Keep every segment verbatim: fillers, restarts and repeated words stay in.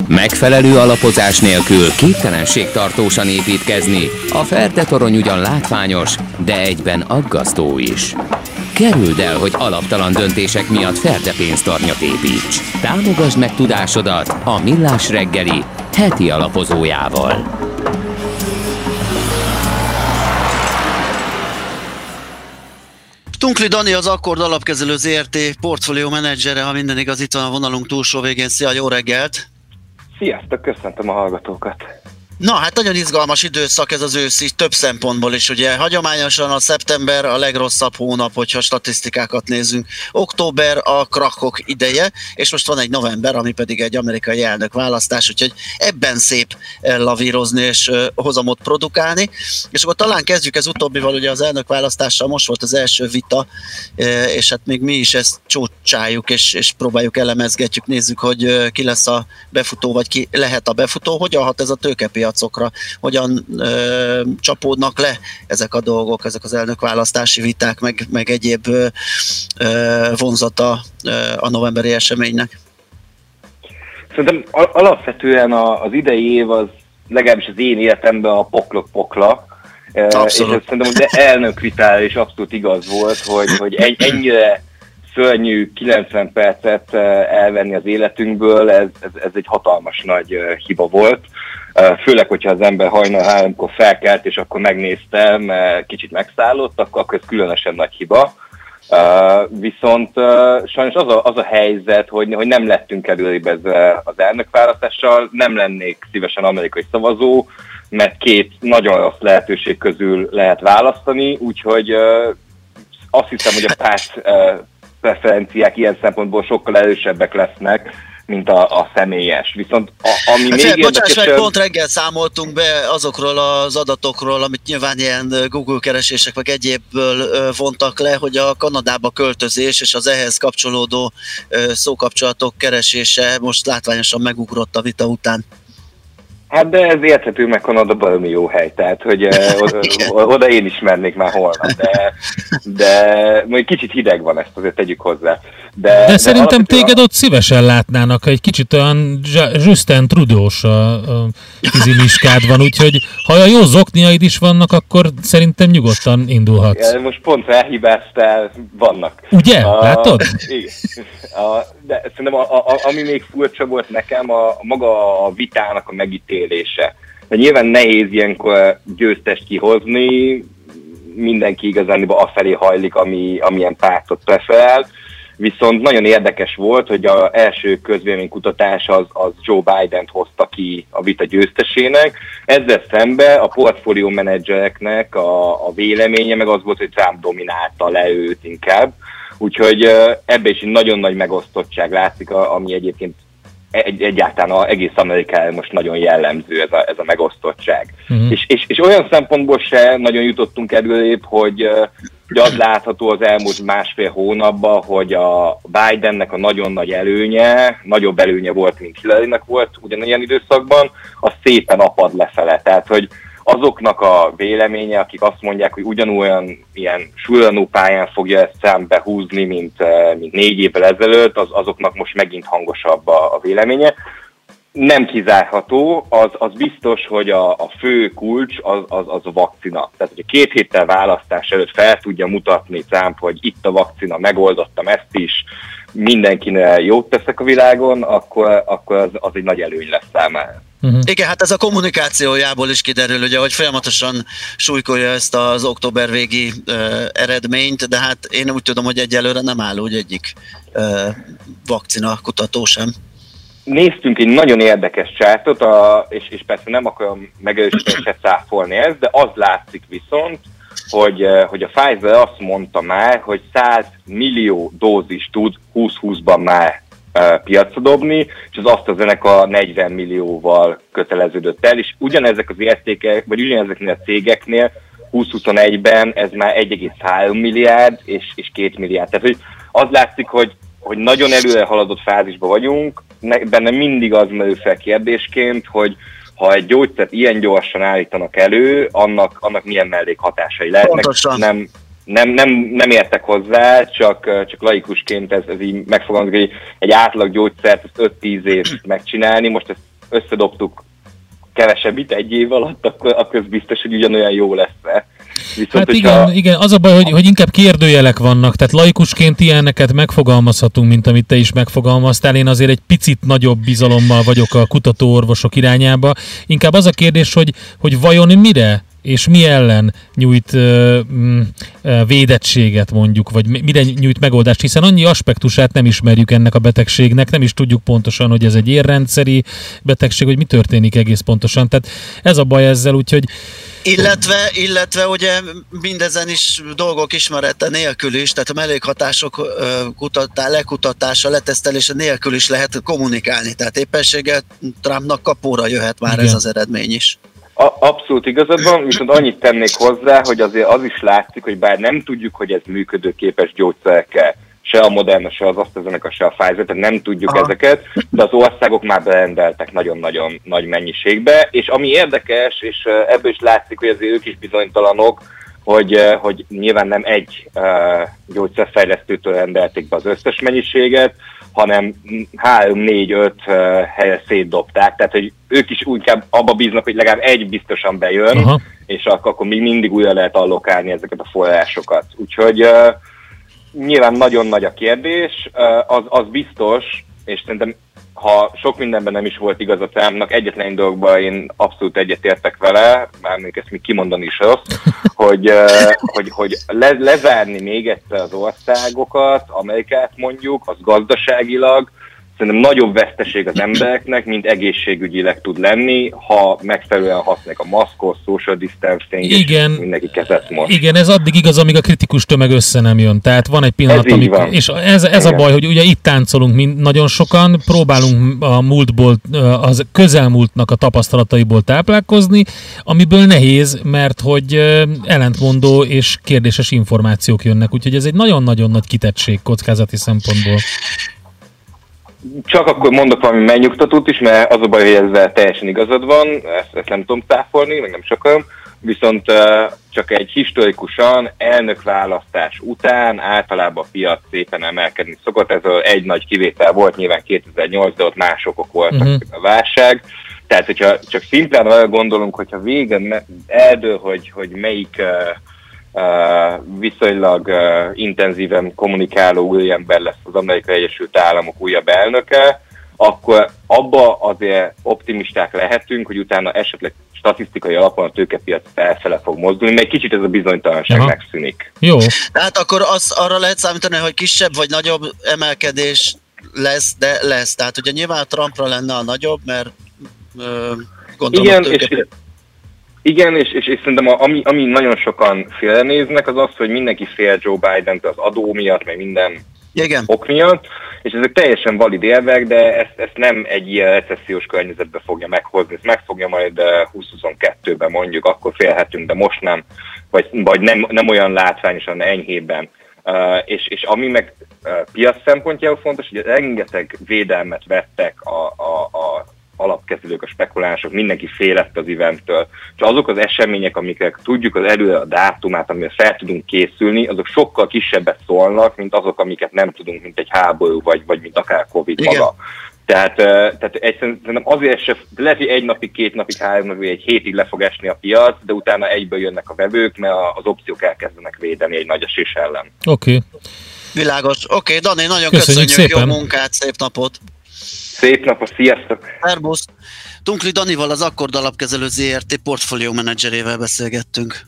Megfelelő alapozás nélkül képtelenség tartósan építkezni. A Ferde-torony ugyan látványos, de egyben aggasztó is. Kerüld el, hogy alaptalan döntések miatt Ferde pénztarnyat építs. Támogasd meg tudásodat a Millás reggeli heti alapozójával. Tunkli Dani, az Akkord Alapkezelő zé er té portfólió menedzsere, ha minden igaz, itt van a vonalunk túlsó végén. Szia, jó reggelt! Sziasztok, köszöntöm a hallgatókat! Na, hát nagyon izgalmas időszak ez az őszi, több szempontból is, ugye hagyományosan a szeptember a legrosszabb hónap, hogyha statisztikákat nézünk. Október a krakkok ideje, és most van egy november, ami pedig egy amerikai elnökválasztás, úgyhogy ebben szép lavírozni és uh, hozamot produkálni. És akkor talán kezdjük ez utóbbival, ugye az elnökválasztással most volt az első vita, és hát még mi is ezt csócsáljuk, és, és próbáljuk elemezgetjük, nézzük, hogy uh, ki lesz a befutó, vagy ki lehet a befutó, hogyan hat ez a tőkepiac, hogyan ö, csapódnak le ezek a dolgok, ezek az elnökválasztási viták, meg, meg egyéb ö, ö, vonzata ö, a novemberi eseménynek? Szerintem alapvetően az idei év az legalábbis az én életemben a poklok pokla. Abszolút. És szerintem az elnökvitára is abszolút igaz volt, hogy, hogy ennyire szörnyű kilencven percet elvenni az életünkből, ez, ez, ez egy hatalmas nagy hiba volt. Főleg, hogyha az ember hajnal háromkor felkelt, és akkor megnézte, mert kicsit megszállott, akkor, akkor ez különösen nagy hiba. Uh, viszont uh, sajnos az a, az a helyzet, hogy, hogy nem lettünk előrébb ezzel az elnökválasztással, nem lennék szívesen amerikai szavazó, mert két nagyon rossz lehetőség közül lehet választani, úgyhogy uh, azt hiszem, hogy a párt uh, preferenciák ilyen szempontból sokkal erősebbek lesznek, mint a, a személyes. Viszont a, ami hát még érdekes... Bocsáss meg, pont reggel számoltunk be azokról az adatokról, amit nyilván ilyen Google keresések meg egyébből vontak le, hogy a Kanadába költözés és az ehhez kapcsolódó szókapcsolatok keresése most látványosan megugrott a vita után. Hát de ez érthető, meg Kanada baromi jó hely, tehát hogy oda, oda én is mennék már holnap, de, de majd kicsit hideg van, ezt azért tegyük hozzá. De, de, de szerintem téged ott szívesen látnának, egy kicsit olyan Justin Trudeau-s a, a fizimiskád van, úgyhogy ha a jó zokniaid is vannak, akkor szerintem nyugodtan indulhatsz. Most pont elhibáztál, vannak. Ugye? A, Látod? Igen. A, de szerintem a, a, ami még furcsa volt nekem, a, a maga a vitának a megítélése. De nyilván nehéz ilyenkor győztest kihozni, mindenki igazán afelé hajlik, ami, amilyen pártot preferál. Viszont nagyon érdekes volt, hogy az első közvéleménykutatás az, az Joe Bident hozta ki a vita győztesének. Ezzel szemben a portfólió menedzsereknek a, a véleménye meg az volt, hogy Trump dominálta le őt inkább. Úgyhogy ebben is nagyon nagy megosztottság látszik, ami egyébként egy, egyáltalán az egész Amerikára most nagyon jellemző ez a, ez a megosztottság. Uh-huh. És, és, és olyan szempontból se nagyon jutottunk előrébb, hogy, hogy az látható az elmúlt másfél hónapban, hogy a Bidennek a nagyon nagy előnye, nagyobb előnye volt, mint Hillarynak volt ugyanilyen időszakban, az szépen apad lefele. Tehát, hogy azoknak a véleménye, akik azt mondják, hogy ugyanolyan ilyen surranó pályán fogja ezt Trump behúzni, mint, mint négy évvel ezelőtt, az, azoknak most megint hangosabb a, a véleménye. Nem kizárható, az, az biztos, hogy a, a fő kulcs az, az, az a vakcina. Tehát, hogy két héttel választás előtt fel tudja mutatni Trump, hogy itt a vakcina, megoldottam ezt is, mindenkinek jót teszek a világon, akkor, akkor az, az egy nagy előny lesz számára. Uh-huh. Igen, hát ez a kommunikációjából is kiderül, ugye, hogy folyamatosan súlykolja ezt az október végi uh, eredményt, de hát én úgy tudom, hogy egyelőre nem áll úgy egyik uh, vakcina kutató sem. Néztünk egy nagyon érdekes csártot, a, és, és persze nem akarom megerősíteni se cáfolni ezt, de az látszik viszont, hogy, hogy a Pfizer azt mondta már, hogy száz millió dózis tud húsz húszban már uh, piacra dobni, és az AstraZeneca negyven millióval köteleződött el, és ugyanezek az értékek, vagy ugyanezeknél a cégeknél húsz huszonegyben ez már egy egész három milliárd és, és két milliárd. Tehát hogy az látszik, hogy, hogy nagyon előre haladott fázisban vagyunk, benne mindig az merül fel kérdésként, hogy ha egy gyógyszert ilyen gyorsan állítanak elő, annak, annak milyen mellékhatásai lehetnek. Nem, nem, nem, nem értek hozzá, csak, csak laikusként ez, ez így megfogalmazik, hogy egy átlag gyógyszert öt-tíz év megcsinálni, most ezt összedobtuk kevesebbit egy év alatt, akkor, akkor biztos, hogy ugyanolyan jó lesz. Viszont, hát hogyha... igen, igen, az a baj, hogy, hogy inkább kérdőjelek vannak, tehát laikusként ilyeneket megfogalmazhatunk, mint amit te is megfogalmaztál. Én azért egy picit nagyobb bizalommal vagyok a kutatóorvosok irányába. Inkább az a kérdés, hogy, hogy vajon mire és mi ellen nyújt uh, uh, védettséget mondjuk, vagy mire nyújt megoldást, hiszen annyi aspektusát nem ismerjük ennek a betegségnek, nem is tudjuk pontosan, hogy ez egy érrendszeri betegség, hogy mi történik egész pontosan. Tehát ez a baj ezzel, úgyhogy Illetve, illetve ugye mindezen is dolgok ismerete nélkül is, tehát a mellékhatások kutatá, lekutatása, letesztelése nélkül is lehet kommunikálni, tehát éppenséggel Trumpnak kapóra jöhet már. Igen. Ez az eredmény is. A, abszolút igazad van, viszont annyit tennék hozzá, hogy azért az is látszik, hogy bár nem tudjuk, hogy ez működőképes gyógyszerekkel, se a Moderna, se az AstraZeneca, se a Pfizer, tehát nem tudjuk Aha. ezeket, de az országok már berendeltek nagyon-nagyon nagy mennyiségbe, és ami érdekes, és ebből is látszik, hogy azért ők is bizonytalanok, hogy, hogy nyilván nem egy uh, gyógyszerfejlesztőtől rendelték be az összes mennyiséget, hanem három, négy, öt uh, helyre szétdobták, tehát hogy ők is inkább abba bíznak, hogy legalább egy biztosan bejön, Aha. és akkor, akkor még mindig újra lehet allokálni ezeket a forrásokat. Úgyhogy uh, nyilván nagyon nagy a kérdés, uh, az, az biztos, és szerintem ha sok mindenben nem is volt igaz a Trumpnak, egyetlen dolgokban én abszolút egyetértek vele, már még ezt még kimondani is rossz, hogy, uh, hogy, hogy le, lezárni még egyszer az országokat, Amerikát mondjuk, az gazdaságilag, szerintem nagyobb veszteség az embereknek, mint egészségügyileg tud lenni, ha megfelelően használják a maszkot, social distancing, igen, és mindenki kezet most. Igen, ez addig igaz, amíg a kritikus tömeg össze nem jön. Tehát van egy pillanat, ez amikor, és ez, ez a baj, hogy ugye itt táncolunk mind, nagyon sokan, próbálunk a múltból, az közelmúltnak a tapasztalataiból táplálkozni, amiből nehéz, mert hogy ellentmondó és kérdéses információk jönnek, úgyhogy ez egy nagyon-nagyon nagy kitettség kockázati szempontból. Csak akkor mondok valami megnyugtatót is, mert az a baj, hogy ezzel teljesen igazad van, ezt, ezt nem tudom cáfolni, meg nem sokan, viszont uh, csak egy historikusan elnökválasztás után általában a piac szépen emelkedni szokott, ez egy nagy kivétel volt, nyilván kétezer-nyolc, de ott más okok voltak, uh-huh. a válság. Tehát, hogyha csak szimplán arra gondolunk, hogyha végén eldől, hogy, hogy melyik uh, Uh, viszonylag uh, intenzíven kommunikáló új ember lesz az Amerikai Egyesült Államok újabb elnöke, akkor abba azért optimisták lehetünk, hogy utána esetleg statisztikai alapon a tőkepiac felfele fog mozdulni, mert kicsit ez a bizonytalanság Aha. megszűnik. Jó. Tehát akkor az, arra lehet számítani, hogy kisebb vagy nagyobb emelkedés lesz, de lesz. Tehát ugye nyilván a Trumpra lenne a nagyobb, mert uh, gondolom Igen, a tőkepiac... és Igen, és, és, és szerintem a, ami, ami nagyon sokan félrenéznek, az az, hogy mindenki fél Joe Biden-től az adó miatt, meg minden Igen. ok miatt, és ezek teljesen valid érvek, de ezt, ezt nem egy ilyen recessziós környezetbe fogja meghozni, ezt meg fogja majd húsz-huszonkettőben mondjuk, akkor félhetünk, de most nem, vagy, vagy nem, nem olyan látványosan, enyhébben. Uh, és, és ami meg uh, piac szempontjából fontos, hogy rengeteg védelmet vettek a, a, a alapkezelők, a spekulánsok, mindenki félett az eventtől. És azok az események, amiket tudjuk az előre a dátumát, amire fel tudunk készülni, azok sokkal kisebbet szólnak, mint azok, amiket nem tudunk, mint egy háború, vagy, vagy mint akár Covid Igen. maga. Tehát, tehát egyszerűen azért se, lehet, hogy egy napig, két napig, három napig, egy hétig le fog esni a piac, de utána egyből jönnek a vevők, mert az opciók elkezdenek védeni egy nagy esés ellen. Oké. Okay. Világos. Oké, okay, Dani, nagyon köszönjük, köszönjük jó munkát, szép napot! Szép napot, sziasztok! Szerbusz! Tunkli Danival, az Akkord Alapkezelő zé er té portfólió menedzserével beszélgettünk.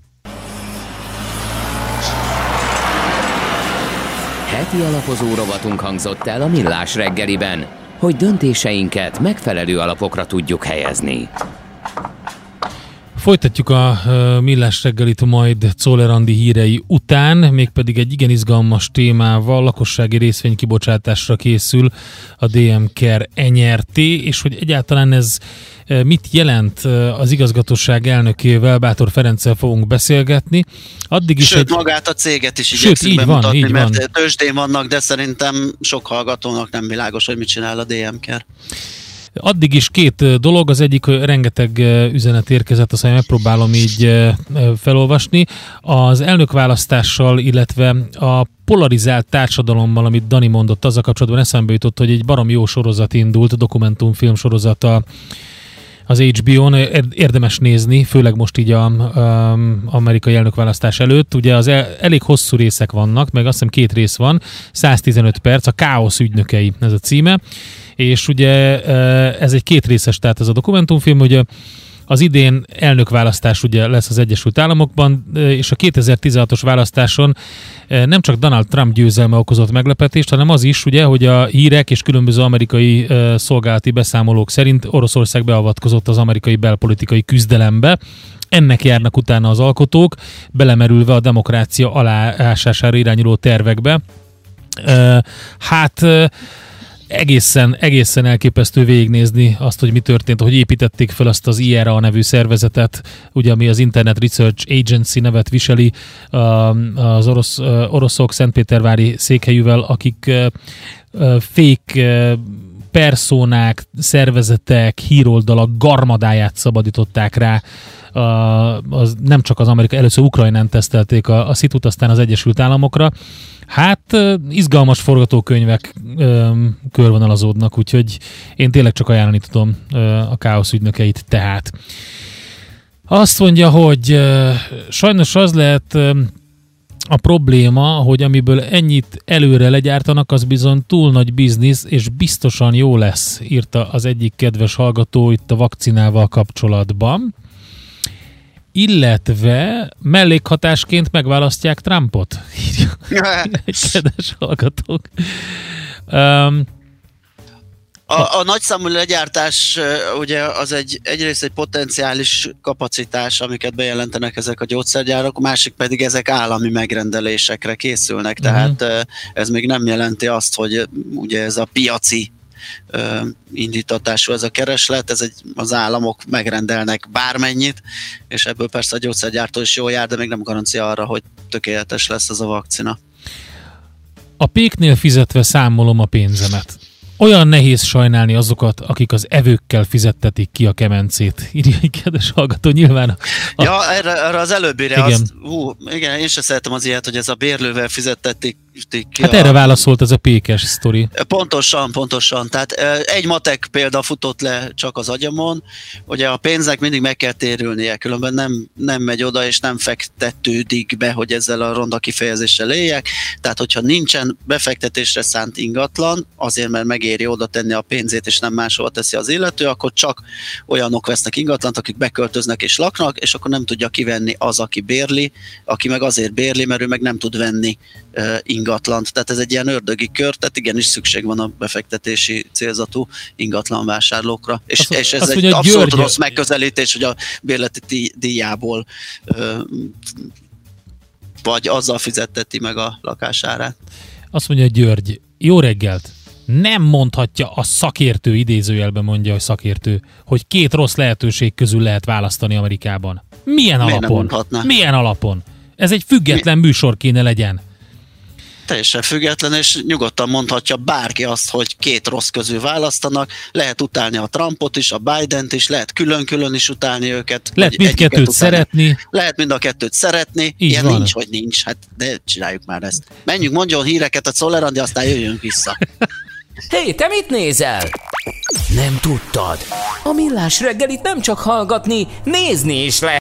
Heti alapozó rovatunk hangzott el a Millás reggeliben, hogy döntéseinket megfelelő alapokra tudjuk helyezni. Folytatjuk a Millás reggelit majd Czoller Andi hírei után, mégpedig egy igen izgalmas témával, lakossági részvénykibocsátásra készül a dé em Care en er té, és hogy egyáltalán ez mit jelent, az igazgatóság elnökével, Bátor Ferenccel fogunk beszélgetni. Addig is Sőt, egy... magát a céget is igyekszünk bemutatni, van, mert tőzsdén vannak, de szerintem sok hallgatónak nem világos, hogy mit csinál a dé em Care. Addig is két dolog, az egyik, hogy rengeteg üzenet érkezett, azt megpróbálom így felolvasni. Az elnökválasztással, illetve a polarizált társadalommal, amit Dani mondott, azzal kapcsolatban eszembe jutott, hogy egy barom jó sorozat indult, dokumentumfilm sorozata az há bé ó-n, érdemes nézni, főleg most így az amerikai elnökválasztás előtt. Ugye az el, elég hosszú részek vannak, meg azt hiszem két rész van, száztizenöt perc, a Káosz ügynökei, ez a címe, és ugye ez egy két részes, tehát ez a dokumentumfilm, ugye az idén elnökválasztás ugye lesz az Egyesült Államokban, és a kétezer-tizenhatos választáson nem csak Donald Trump győzelme okozott meglepetést, hanem az is, ugye, hogy a hírek és különböző amerikai szolgálati beszámolók szerint Oroszország beavatkozott az amerikai belpolitikai küzdelembe. Ennek járnak utána az alkotók, belemerülve a demokrácia aláásására irányuló tervekbe. Hát... Egészen, egészen elképesztő végignézni azt, hogy mi történt, hogy építették fel azt az i er á nevű szervezetet, ugye, ami az Internet Research Agency nevet viseli, az orosz, oroszok Szentpétervári székhelyűvel, akik fake personák, szervezetek, híroldalak garmadáját szabadították rá. Az nem csak az Amerika, először Ukrajnán tesztelték a, a szitut, aztán az Egyesült Államokra. Hát izgalmas forgatókönyvek ö, körvonalazódnak, úgyhogy én tényleg csak ajánlani tudom ö, a Káosz ügynökeit tehát. Azt mondja, hogy ö, sajnos az lehet ö, a probléma, hogy amiből ennyit előre legyártanak, az bizony túl nagy biznisz, és biztosan jó lesz, írta az egyik kedves hallgató itt a vakcinával kapcsolatban. Illetve mellékhatásként megválasztják Trumpot. Kedves hallgatók. Um, a, a nagyszámú legyártás ugye az egy, egyrészt egy potenciális kapacitás, amiket bejelentenek ezek a gyógyszergyárak, másik pedig ezek állami megrendelésekre készülnek, tehát uh-huh. ez még nem jelenti azt, hogy ugye ez a piaci indítatású ez a kereslet, ez egy, az államok megrendelnek bármennyit, és ebből persze a gyógyszergyártó is jól jár, de még nem garancia arra, hogy tökéletes lesz ez a vakcina. A péknél fizetve számolom a pénzemet. Olyan nehéz sajnálni azokat, akik az evőkkel fizettetik ki a kemencét. Írja egy kedves hallgató, nyilván. A... Ja, erre, erre az előbbire, igen. Azt, hú, igen, én sem szeretem az ilyet, hogy ez a bérlővel fizettetik ki. Hát a... erre válaszolt ez a pékes sztori. Pontosan, pontosan. Tehát egy matek példa futott le csak az agyamon, ugye a pénznek mindig meg kell térülnie, különben nem, nem megy oda, és nem fektetődik be, hogy ezzel a ronda kifejezéssel éljek. Tehát, hogyha nincsen befektetésre szánt ingatlan, azért, mert megéri oda tenni a pénzét, és nem máshova teszi az illető, akkor csak olyanok vesznek ingatlant, akik beköltöznek és laknak, és akkor nem tudja kivenni az, aki bérli, aki meg azért bérli, mert ő meg nem tud venni uh, ingatlant. Tehát ez egy ilyen ördögi kör, tehát igenis szükség van a befektetési célzatú ingatlanvásárlókra. És, azt, és ez azt egy mondja, abszolút György... rossz megközelítés, hogy a bérleti díjából uh, vagy azzal fizetteti meg a lakásárát. Azt mondja György, jó reggelt! Nem mondhatja a szakértő, idézőjelben mondja a szakértő, hogy két rossz lehetőség közül lehet választani Amerikában. Milyen Miért alapon? Milyen alapon? Ez egy független Mi? műsor kéne legyen. Teljesen független, és nyugodtan mondhatja bárki azt, hogy két rossz közül választanak. Lehet utálni a Trumpot is, a Bident is, lehet külön-külön is utálni őket. Lehet mindkettőt szeretni. Lehet mind a kettőt szeretni. Így Ilyen van. Nincs, hogy nincs. Hát de csináljuk már ezt. Menjünk, mondjon híreket a Czoller Andi, aztán jöjjünk vissza. Hé, hey, te mit nézel? Nem tudtad? A Millás reggelit nem csak hallgatni, nézni is lehet.